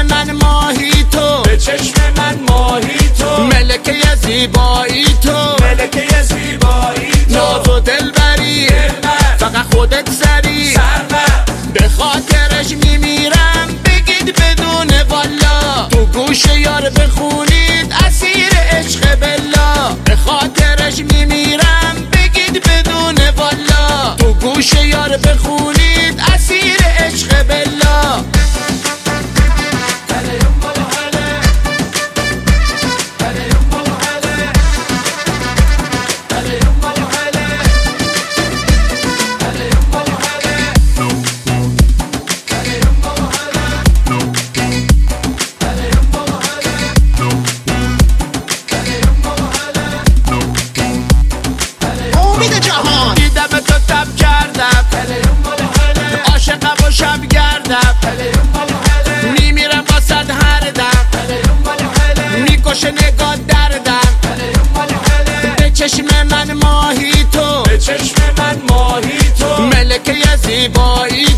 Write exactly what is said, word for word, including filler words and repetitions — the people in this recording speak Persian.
من ماهی تو، به چشم من ماهی تو، ملکه زیبایی تو، ملکه زیبایی تو، ناز و دلبری فقط خودت سری، به خاطرش میمیرم بگید بدون والا، تو گوش یار بخونید اسیر عشق بلا، به خاطرش میمیرم بگید بدون والا، تو گوش یار بخونید اسیر عشق بلا. دیدم تو تب کردم عاشقم و شب گردم، میمیرم با صد هر دم، میکشه نگاه دردم، به چشم من ماهی تو، به چشم من ماهی تو، ملکه زیبایی